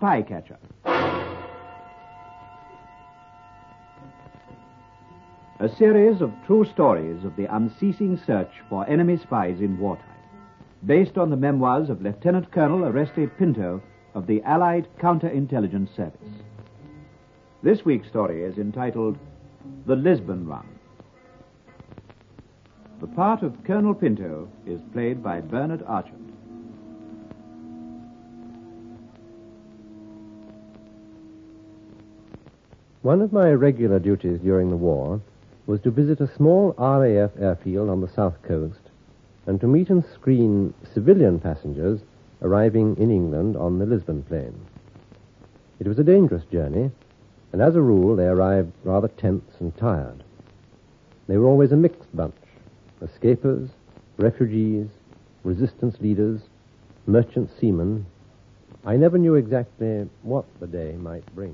Spycatcher. A series of true stories of the unceasing search for enemy spies in wartime, based on the memoirs of Lieutenant Colonel Arrested Pinto of the Allied Counterintelligence Service. This week's story is entitled The Lisbon Run. The part of Colonel Pinto is played by Bernard Archant. One of my regular duties during the war was to visit a small RAF airfield on the south coast and to meet and screen civilian passengers arriving in England on the Lisbon plane. It was a dangerous journey, and as a rule they arrived rather tense and tired. They were always a mixed bunch: escapers, refugees, resistance leaders, merchant seamen. I never knew exactly what the day might bring.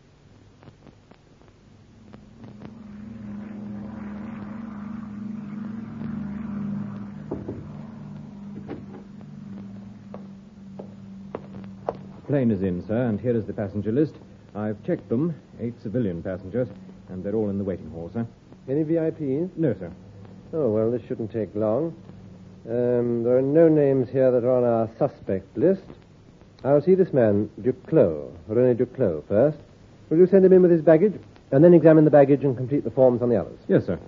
Plane is in, sir, and here is the passenger list. I've checked them, 8 civilian passengers, and they're all in the waiting hall, sir. Any VIPs? No, sir. Oh, well, this shouldn't take long. There are no names here that are on our suspect list. I'll see this man, Duclos, René Duclos, first. Will you send him in with his baggage, and then examine the baggage and complete the forms on the others? Yes, sir.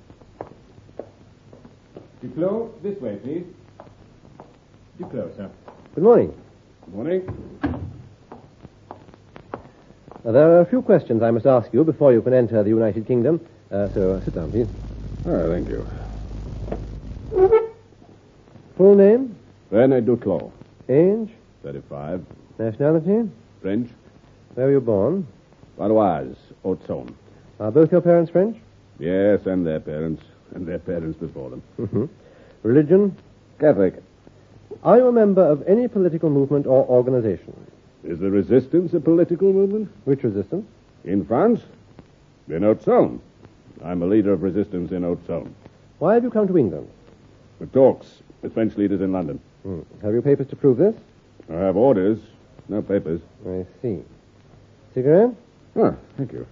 Duclos, this way, please. Duclos, sir. Good morning. Good morning. There are a few questions I must ask you before you can enter the United Kingdom. So sit down, please. Oh, thank you. Full name? René Duclos. Age? 35. Nationality? French. Where were you born? Valois, Haute-Saône. Are both your parents French? Yes, and their parents before them. Mm-hmm. Religion? Catholic. Are you a member of any political movement or organization? Is the resistance a political movement? Which resistance? In France? In Haute-Saône. I'm a leader of resistance in Haute-Saône. Why have you come to England? For talks with French leaders in London. Have you papers to prove this? I have orders, no papers. I see. Cigarette? Ah, thank you.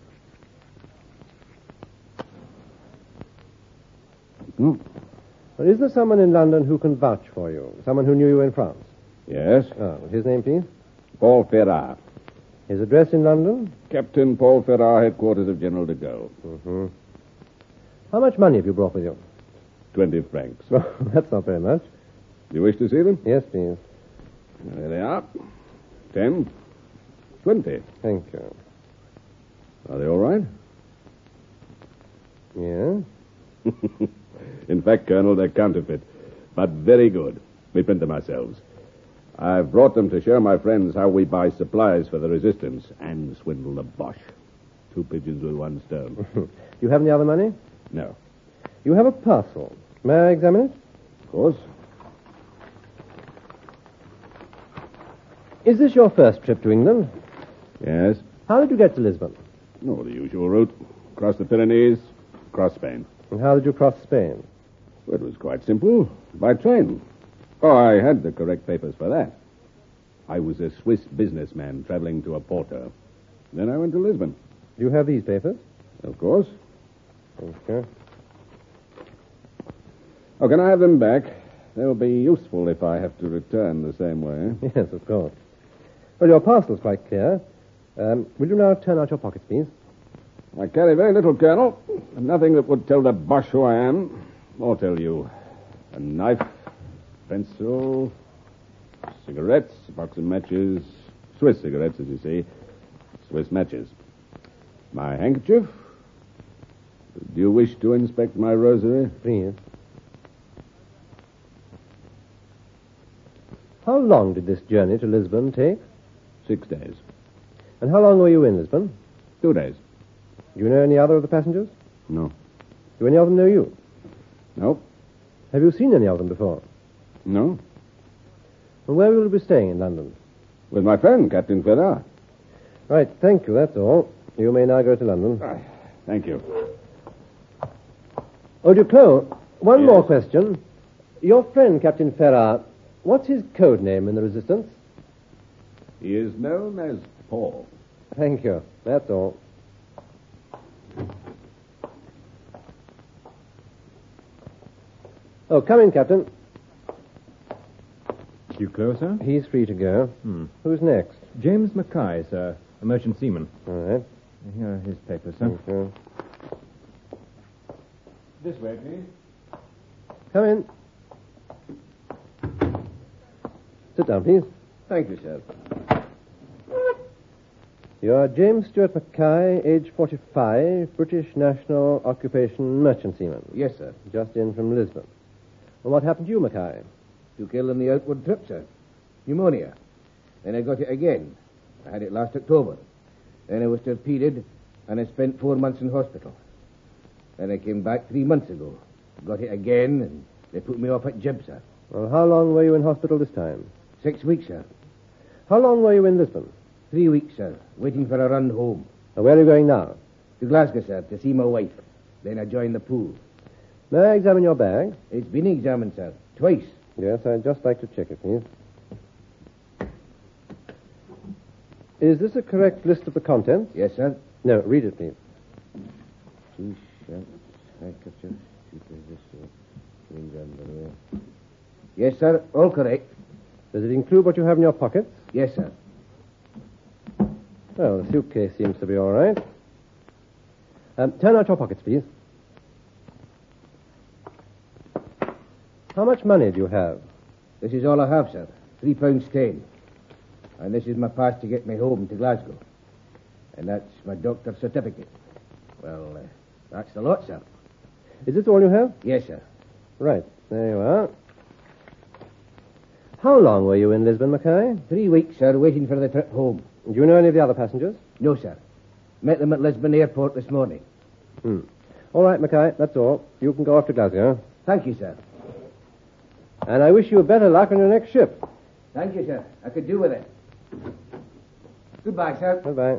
Well, is there someone in London who can vouch for you? Someone who knew you in France? Yes. His name, please? Paul Ferrat. His address in London? Captain Paul Ferrat, headquarters of General de Gaulle. Mm-hmm. How much money have you brought with you? 20 francs. Well, that's not very much. Do you wish to see them? Yes, please. There they are. 10, 20. Thank you. Are they all right? Yeah? In fact, Colonel, they're counterfeit, but very good. We print them ourselves. I've brought them to show my friends how we buy supplies for the resistance and swindle the Boche. 2 pigeons with 1 stone. You have any other money? No. You have a parcel. May I examine it? Of course. Is this your first trip to England? Yes. How did you get to Lisbon? Oh, the usual route. Across the Pyrenees, across Spain. And how did you cross Spain? Well, it was quite simple. By train. Oh, I had the correct papers for that. I was a Swiss businessman traveling to Oporto. Then I went to Lisbon. Do you have these papers? Of course. Okay. Oh, can I have them back? They'll be useful if I have to return the same way. Yes, of course. Well, your parcel's quite clear. Will you now turn out your pockets, please? I carry very little, Colonel. Nothing that would tell the Boche who I am, or tell you. A knife, pencil, cigarettes, a box of matches, Swiss cigarettes, as you see, Swiss matches. My handkerchief. Do you wish to inspect my rosary? Please. How long did this journey to Lisbon take? 6 days. And how long were you in Lisbon? 2 days. Do you know any other of the passengers? No. Do any of them know you? No. Have you seen any of them before? No. And where will you be staying in London? With my friend, Captain Ferrat. Right, thank you, that's all. You may now go to London. Thank you. Oh, Duclos, one Yes? more question. Your friend, Captain Ferrat, what's his code name in the Resistance? He is known as Paul. Thank you. That's all. Oh, come in, Captain. You close, sir? He's free to go. Who's next? James Mackay, sir. A merchant seaman. All right. Here are his papers, sir. Thank you. This way, please. Come in. Sit down, please. Thank you, sir. You're James Stuart Mackay, age 45, British national, occupation merchant seaman. Yes, sir. Just in from Lisbon. Well, what happened to you, Mackay? Took ill on the outward trip, sir. Pneumonia. Then I got it again. I had it last October. Then I was torpedoed, and I spent 4 months in hospital. Then I came back 3 months ago. Got it again, and they put me off at Jib, sir. Well, how long were you in hospital this time? 6 weeks, sir. How long were you in Lisbon? 3 weeks, sir. Waiting for a run home. Now, where are you going now? To Glasgow, sir, to see my wife. Then I joined the pool. May I examine your bag? It's been examined, sir. Twice. Yes, I'd just like to check it, please. Is this a correct list of the contents? Yes, sir. No, read it, please. T-shirts, handkerchiefs, clean underwear. Yes, sir. All correct. Does it include what you have in your pockets? Yes, sir. Well, the suitcase seems to be all right. Turn out your pockets, please. How much money do you have? This is all I have, sir. £3.10. And this is my pass to get me home to Glasgow. And that's my doctor's certificate. Well, that's the lot, sir. Is this all you have? Yes, sir. Right, there you are. How long were you in Lisbon, Mackay? 3 weeks, sir, waiting for the trip home. Do you know any of the other passengers? No, sir. Met them at Lisbon Airport this morning. All right, Mackay, that's all. You can go off to Glasgow. Thank you, sir. And I wish you better luck on your next ship. Thank you, sir. I could do with it. Goodbye, sir. Goodbye.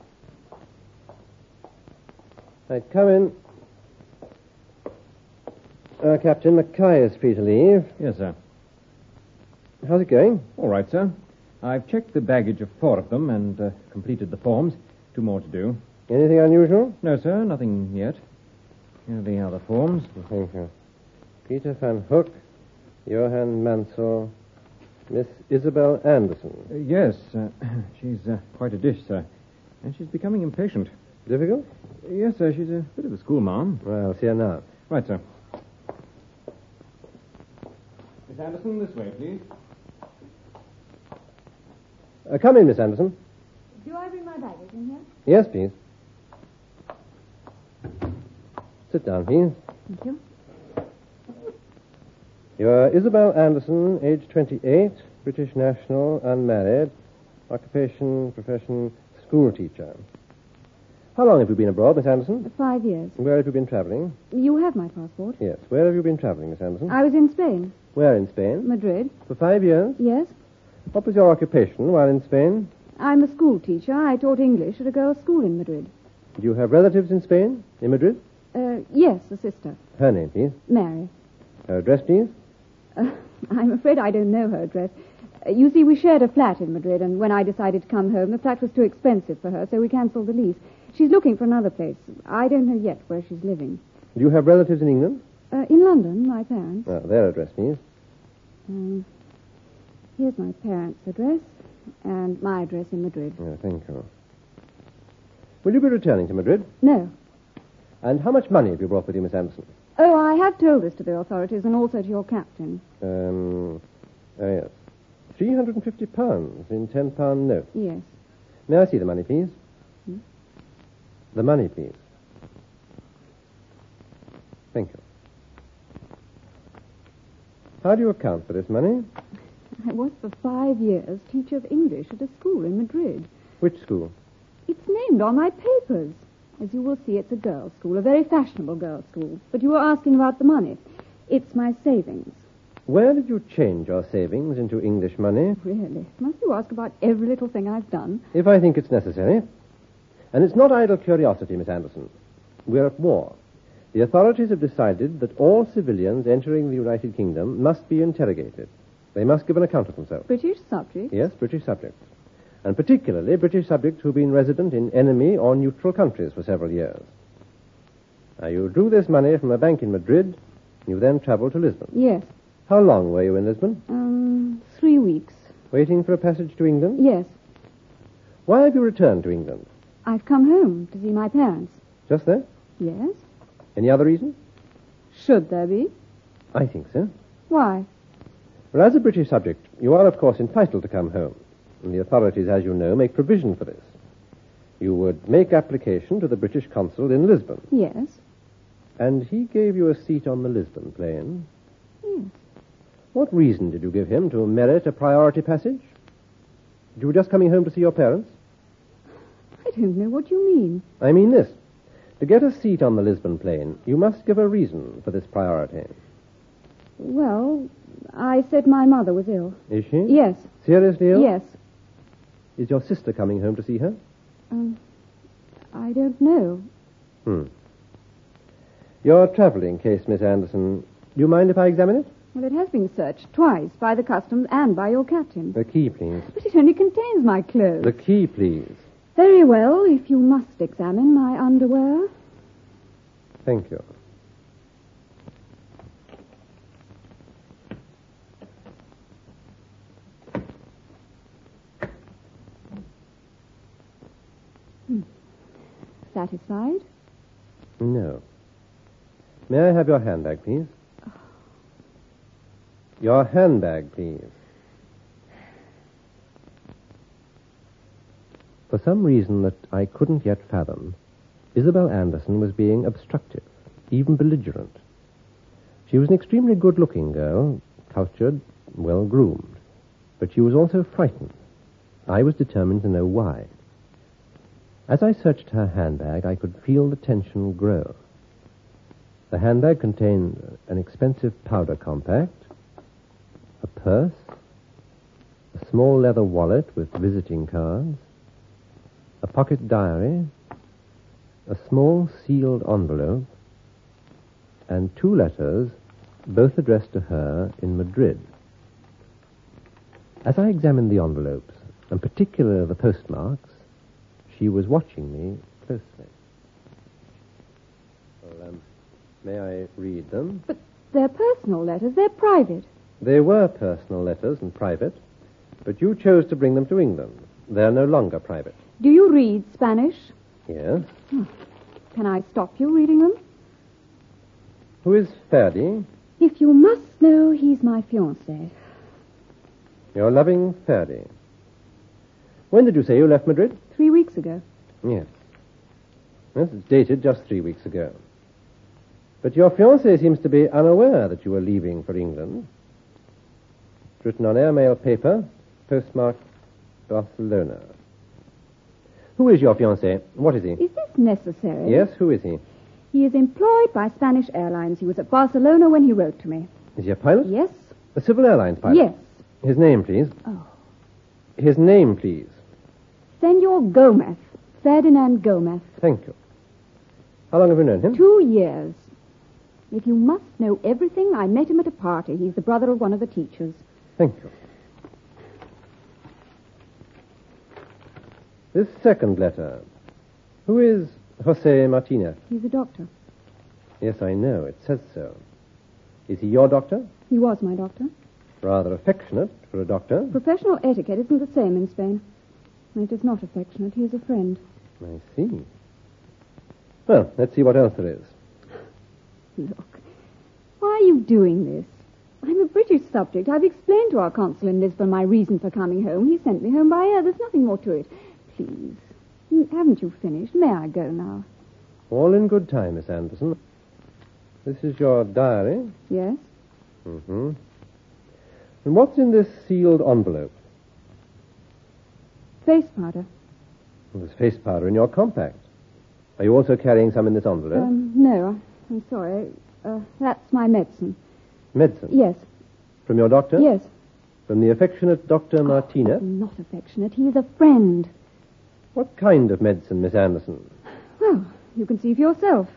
Right, come in. Captain, Mackay is free to leave. Yes, sir. How's it going? All right, sir. I've checked the baggage of 4 of them and completed the forms. 2 more to do. Anything unusual? No, sir, nothing yet. Here are the other forms. Thank you. Peter van Hook, Johann Mansell, Miss Isabel Anderson. Yes, she's quite a dish, sir. And she's becoming impatient. Difficult? Yes, sir, she's a bit of a schoolmarm. Well, I'll see her now. Right, sir. Miss Anderson, this way, please. Come in, Miss Anderson. Do I bring my baggage in here? Yes, please. Sit down, please. Thank you. You're Isabel Anderson, age 28, British national, unmarried, occupation, profession, school teacher. How long have you been abroad, Miss Anderson? 5 years. Where have you been traveling? You have my passport. Yes. Where have you been traveling, Miss Anderson? I was in Spain. Where in Spain? Madrid. For 5 years? Yes. What was your occupation while in Spain? I'm a school teacher. I taught English at a girls' school in Madrid. Do you have relatives in Spain? In Madrid? Yes, a sister. Her name, please. Mary. Her address, please. I'm afraid I don't know her address. You see, we shared a flat in Madrid, and when I decided to come home, the flat was too expensive for her, so we cancelled the lease. She's looking for another place. I don't know yet where she's living. Do you have relatives in England? In London, my parents. Their address, please. Here's my parents' address, and my address in Madrid. Thank you. Will you be returning to Madrid? No. And how much money have you brought with you, Miss Anderson? Oh, I have told this to the authorities and also to your captain. Yes. £350 in £10 notes. Yes. May I see the money, please? The money, please. Thank you. How do you account for this money? I was for 5 years teacher of English at a school in Madrid. Which school? It's named on my papers. As you will see, it's a girls' school, a very fashionable girls' school. But you were asking about the money. It's my savings. Where did you change your savings into English money? Really? Must you ask about every little thing I've done? If I think it's necessary. And it's not idle curiosity, Miss Anderson. We're at war. The authorities have decided that all civilians entering the United Kingdom must be interrogated. They must give an account of themselves. British subjects? Yes, British subjects. and particularly British subjects who've been resident in enemy or neutral countries for several years. Now, you drew this money from a bank in Madrid. You then travelled to Lisbon. Yes. How long were you in Lisbon? 3 weeks. Waiting for a passage to England? Yes. Why have you returned to England? I've come home to see my parents. Just that? Yes. Any other reason? Should there be? I think so. Why? Well, as a British subject, you are, of course, entitled to come home. And the authorities, as you know, make provision for this. You would make application to the British consul in Lisbon. Yes. And he gave you a seat on the Lisbon plane. Yes. What reason did you give him to merit a priority passage? You were just coming home to see your parents? I don't know what you mean. I mean this. To get a seat on the Lisbon plane, you must give a reason for this priority. Well, I said my mother was ill. Is she? Yes. Seriously ill? Yes. Is your sister coming home to see her? I don't know. Your travelling case, Miss Anderson. Do you mind if I examine it? Well, it has been searched twice by the customs and by your captain. The key, please. But it only contains my clothes. The key, please. Very well, if you must examine my underwear. Thank you. Satisfied? No. May I have your handbag, please? Your handbag, please. For some reason that I couldn't yet fathom, Isabel Anderson was being obstructive, even belligerent. She was an extremely good-looking girl, cultured, well-groomed, but she was also frightened. I was determined to know why. As I searched her handbag, I could feel the tension grow. The handbag contained an expensive powder compact, a purse, a small leather wallet with visiting cards, a pocket diary, a small sealed envelope, and 2 letters, both addressed to her in Madrid. As I examined the envelopes, and particularly the postmarks, she was watching me closely. Well, may I read them? But they're personal letters. They're private. They were personal letters and private, but you chose to bring them to England. They're no longer private. Do you read Spanish? Yes. Can I stop you reading them? Who is Ferdy? If you must know, he's my fiancé. Your loving Ferdy. When did you say you left Madrid? 3 weeks ago. Yes. Yes, it's dated just 3 weeks ago. But your fiancé seems to be unaware that you were leaving for England. It's written on airmail paper, postmarked Barcelona. Who is your fiancé? What is he? Is this necessary? Yes, who is he? He is employed by Spanish Airlines. He was at Barcelona when he wrote to me. Is he a pilot? Yes? A civil airlines pilot? Yes. His name, please. Oh. His name, please. Senor Gomez. Ferdinand Gomez. Thank you. How long have you known him? 2 years. If you must know everything, I met him at a party. He's the brother of one of the teachers. Thank you. This second letter. Who is Jose Martinez? He's a doctor. Yes, I know. It says so. Is he your doctor? He was my doctor. Rather affectionate for a doctor. Professional etiquette isn't the same in Spain. It is not affectionate. He is a friend. I see. Well, let's see what else there is. Look, why are you doing this? I'm a British subject. I've explained to our consul in Lisbon my reason for coming home. He sent me home by air. There's nothing more to it. Please. Haven't you finished? May I go now? All in good time, Miss Anderson. This is your diary. Yes? Mm-hmm. And what's in this sealed envelope? Face powder. Well, there's face powder in your compact. Are you also carrying some in this envelope? No, I'm sorry. That's my medicine. Medicine? Yes. From your doctor? Yes. From the affectionate Dr. Martinez? Not affectionate. He is a friend. What kind of medicine, Miss Anderson? Well, you can see for yourself.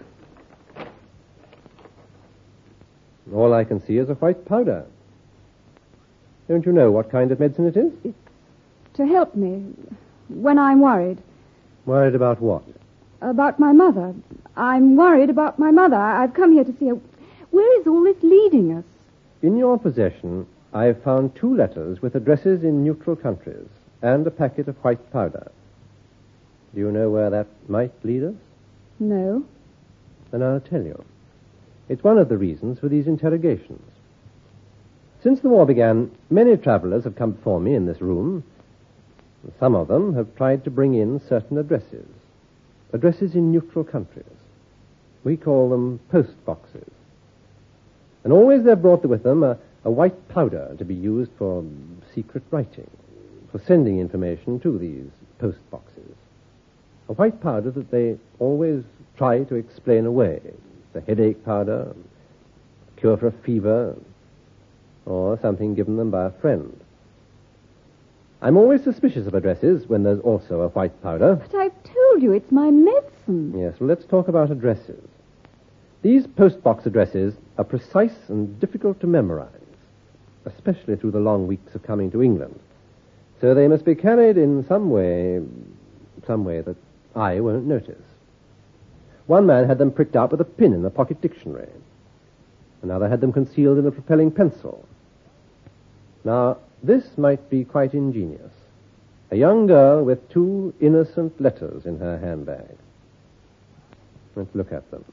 All I can see is a white powder. Don't you know what kind of medicine it is? to help me when I'm worried. Worried about what? About my mother. I'm worried about my mother. I've come here to see her. Where is all this leading us? In your possession, I have found 2 letters with addresses in neutral countries and a packet of white powder. Do you know where that might lead us? No. Then I'll tell you. It's one of the reasons for these interrogations. Since the war began, many travelers have come before me in this room. Some of them have tried to bring in certain addresses in neutral countries. We call them post boxes. And always they've brought with them a white powder to be used for secret writing, for sending information to these post boxes. A white powder that they always try to explain away. The headache powder, cure for a fever, or something given them by a friend. I'm always suspicious of addresses when there's also a white powder. But I've told you it's my medicine. Yes, well, let's talk about addresses. These postbox addresses are precise and difficult to memorize, especially through the long weeks of coming to England. So they must be carried in some way that I won't notice. One man had them pricked out with a pin in a pocket dictionary. Another had them concealed in a propelling pencil. Now, this might be quite ingenious. A young girl with 2 innocent letters in her handbag. Let's look at them.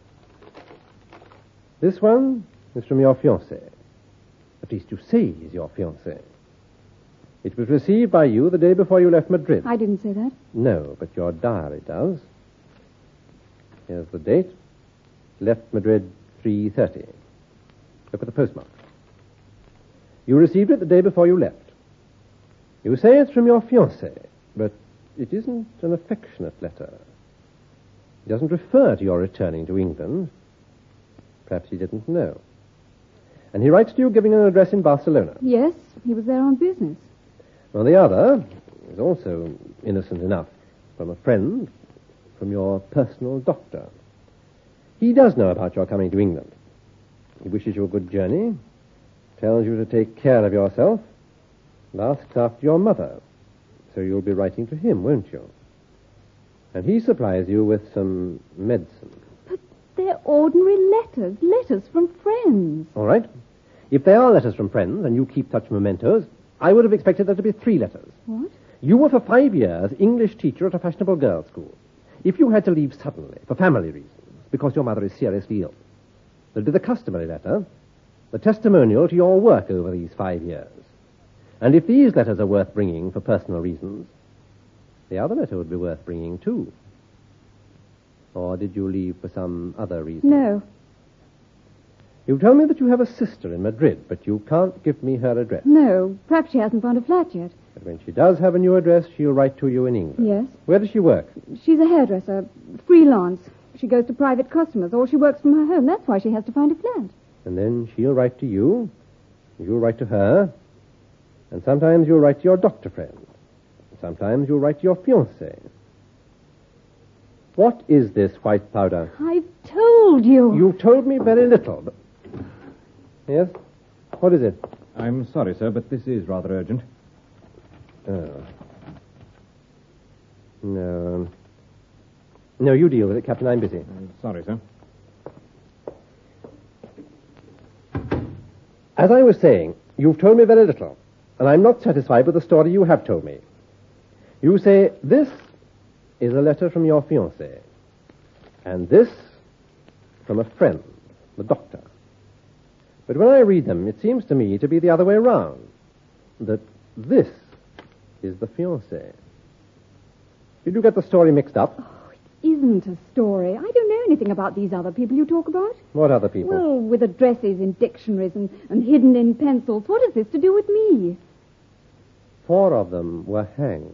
This one is from your fiancé. At least you say he's your fiancé. It was received by you the day before you left Madrid. I didn't say that. No, but your diary does. Here's the date. Left Madrid 3:30. Look at the postmark. You received it the day before you left. You say it's from your fiancé, but it isn't an affectionate letter. It doesn't refer to your returning to England. Perhaps he didn't know. And he writes to you giving an address in Barcelona. Yes, he was there on business. Well, the other is also innocent enough. From a friend, from your personal doctor. He does know about your coming to England. He wishes you a good journey, tells you to take care of yourself, and asks after your mother. So you'll be writing to him, won't you? And he supplies you with some medicine. But they're ordinary letters from friends. All right. If they are letters from friends and you keep such mementos, I would have expected there to be 3 letters. What? You were for 5 years English teacher at a fashionable girls' school. If you had to leave suddenly, for family reasons, because your mother is seriously ill, there'll be the customary letter, the testimonial to your work over these 5 years. And if these letters are worth bringing for personal reasons, the other letter would be worth bringing, too. Or did you leave for some other reason? No. You told me that you have a sister in Madrid, but you can't give me her address. No. Perhaps she hasn't found a flat yet. But when she does have a new address, she'll write to you in England. Yes. Where does she work? She's a hairdresser. Freelance. She goes to private customers, or she works from her home. That's why she has to find a flat. And then she'll write to you, you'll write to her, and sometimes you'll write to your doctor friend. Sometimes you'll write to your fiancé. What is this white powder? I've told you. You've told me very little, but... Yes? What is it? I'm sorry, sir, but this is rather urgent. Oh. No. No, you deal with it, Captain. I'm busy. I'm sorry, sir. As I was saying, you've told me very little, and I'm not satisfied with the story you have told me. You say this is a letter from your fiancé, and this from a friend, the doctor. But when I read them, it seems to me to be the other way round, that this is the fiancé. Did you get the story mixed up? Oh, it isn't a story. I don't know anything about these other people you talk about. What other people? Well, with addresses in dictionaries and hidden in pencils. What has this to do with me? 4 of them were hanged.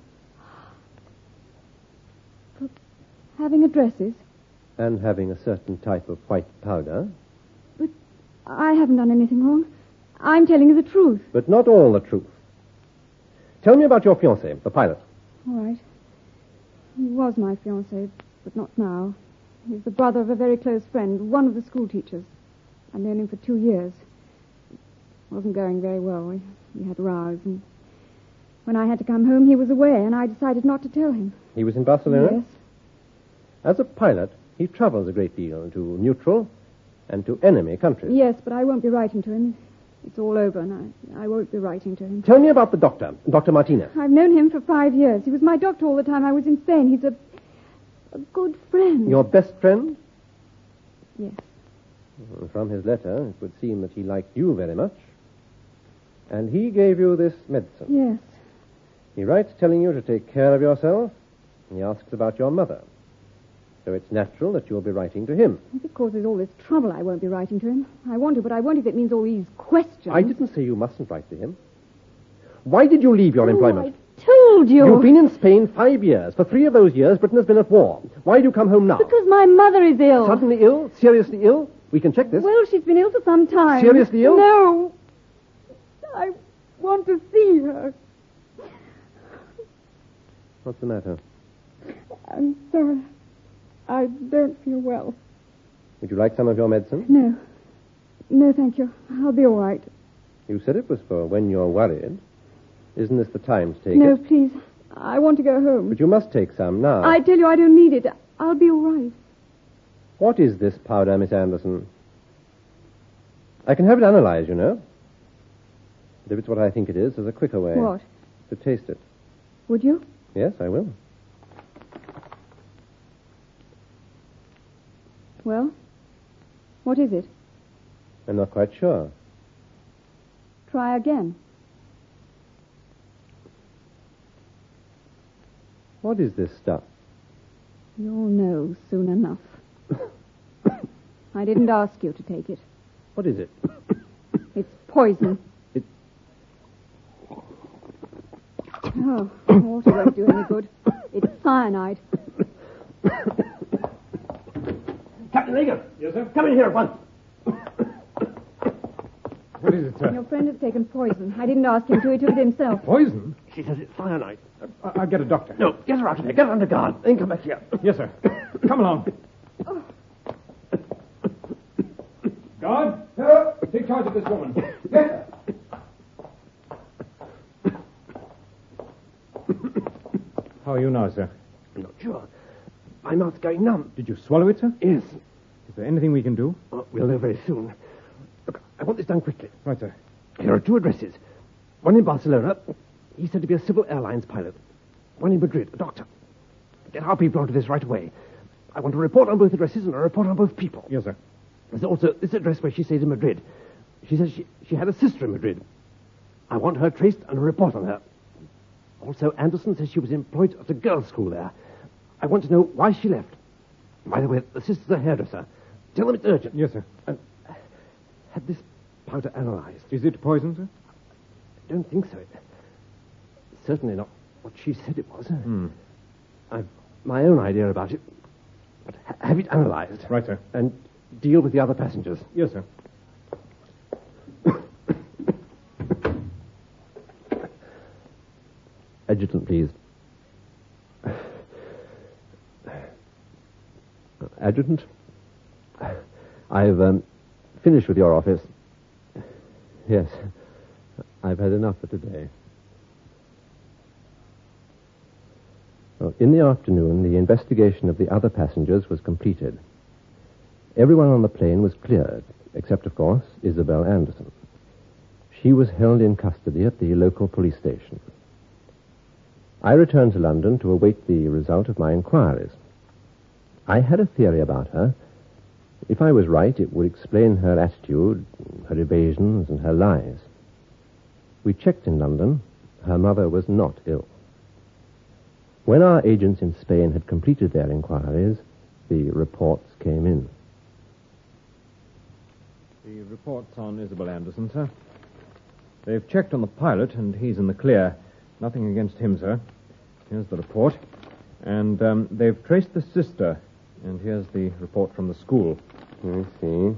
For having addresses? And having a certain type of white powder. But I haven't done anything wrong. I'm telling you the truth. But not all the truth. Tell me about your fiancé, the pilot. All right. He was my fiancé, but not now. He's the brother of a very close friend, one of the school teachers. I've known him for 2 years. It wasn't going very well. We had rows, and When I had to come home, he was away, and I decided not to tell him. He was in Barcelona? Yes. As a pilot, he travels a great deal to neutral and to enemy countries. Yes, but I won't be writing to him. It's all over, and I won't be writing to him. Tell me about the doctor, Dr. Martinez. I've known him for 5 years. He was my doctor all the time I was in Spain. He's a good friend. Your best friend? Yes. From his letter, it would seem that he liked you very much. And he gave you this medicine. Yes. He writes telling you to take care of yourself, and he asks about your mother. So it's natural that you'll be writing to him. If it causes all this trouble, I won't be writing to him. I want to, but I won't if it means all these questions. I didn't say you mustn't write to him. Why did you leave your employment? I told you. You've been in Spain 5 years. For 3 of those years, Britain has been at war. Why do you come home now? Because my mother is ill. Suddenly ill? Seriously ill? We can check this. Well, she's been ill for some time. Seriously ill? No. I want to see her. What's the matter? I'm sorry. I don't feel well. Would you like some of your medicine? No. No, thank you. I'll be all right. You said it was for when you're worried. Isn't this the time to take No, it? please. I want to go home. But you must take some now. I tell you, I don't need it. I'll be all right. What is this powder, Miss Anderson? I can have it analyzed, you know. But if it's what I think it is, there's a quicker way. What? To taste it. Would you? Yes, I will. Well, what is it? I'm not quite sure. Try again. What is this stuff? You'll know soon enough. I didn't ask you to take it. What is it? It's poison. Oh, water won't do any good. It's cyanide. Captain Regan! Yes, sir? Come in here at once. What is it, sir? Your friend has taken poison. I didn't ask him to. He took it himself. Poison? She says it's cyanide. I'll get a doctor. No, get her out of here. Get her under guard. Then come back here. Yes, sir. Come along. Guard, take charge of this woman. Yes, sir. How are you now, sir? I'm not sure. My mouth's going numb. Did you swallow it, sir? Yes. Is there anything we can do? We'll know very soon. Look, I want this done quickly. Right, sir. Here are 2 addresses. One in Barcelona. He's said to be a civil airlines pilot. One in Madrid, a doctor. Get our people onto this right away. I want a report on both addresses and a report on both people. Yes, sir. There's also this address where she stays in Madrid. She says she had a sister in Madrid. I want her traced and a report on her. Also, Anderson says she was employed at a girls' school there. I want to know why she left. By the way, the sister's a hairdresser. Tell them it's urgent. Yes, sir. And had this powder analyzed. Is it poison, sir? I don't think so. It's certainly not what she said it was. I've my own idea about it. But have it analyzed. Right, sir. And deal with the other passengers. Yes, sir. Adjutant, please. Adjutant, I've finished with your office. Yes, I've had enough for today. Well, in the afternoon, the investigation of the other passengers was completed. Everyone on the plane was cleared, except, of course, Isabel Anderson. She was held in custody at the local police station. I returned to London to await the result of my inquiries. I had a theory about her. If I was right, it would explain her attitude, her evasions, and her lies. We checked in London. Her mother was not ill. When our agents in Spain had completed their inquiries, the reports came in. The report's on Isabel Anderson, sir. They've checked on the pilot, and he's in the clear. Nothing against him, sir. Here's the report. And they've traced the sister. And here's the report from the school. I see.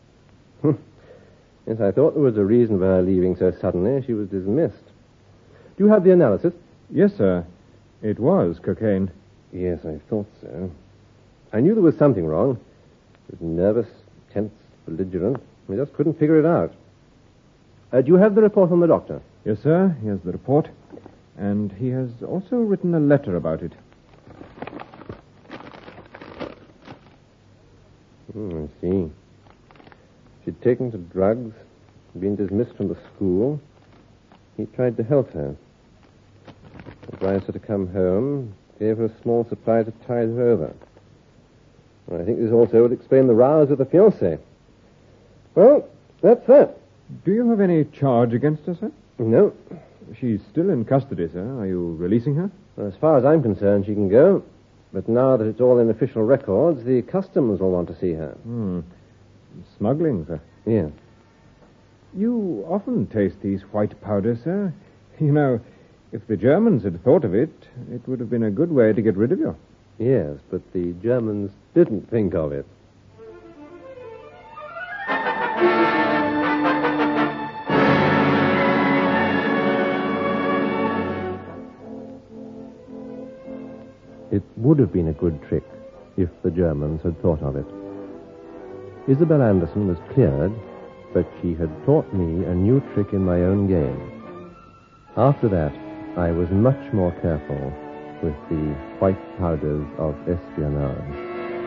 Yes, I thought there was a reason for her leaving so suddenly. She was dismissed. Do you have the analysis? Yes, sir. It was cocaine. Yes, I thought so. I knew there was something wrong. She was nervous, tense, belligerent. I just couldn't figure it out. Do you have the report from the doctor? Yes, sir. Here's the report. And he has also written a letter about it. I see. She'd taken to drugs, been dismissed from the school. He tried to help her. Advised her to come home, gave her a small supply to tide her over. I think this also would explain the rows with the fiancé. Well, that's that. Do you have any charge against her, sir? No. She's still in custody, sir. Are you releasing her? As far as I'm concerned, she can go. But now that it's all in official records, the customs will want to see her. Smuggling, sir. Yes. You often taste these white powders, sir. You know, if the Germans had thought of it, it would have been a good way to get rid of you. Yes, but the Germans didn't think of it. It would have been a good trick if the Germans had thought of it. Isabel Anderson was cleared, but she had taught me a new trick in my own game. After that, I was much more careful with the white powders of espionage.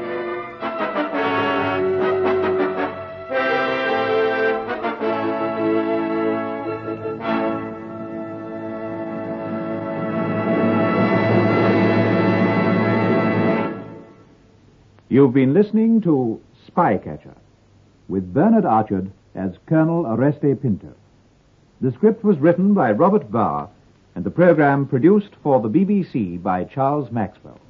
You've been listening to Spycatcher, with Bernard Archard as Colonel Oreste Pinto. The script was written by Robert Barr, and the program produced for the BBC by Charles Maxwell.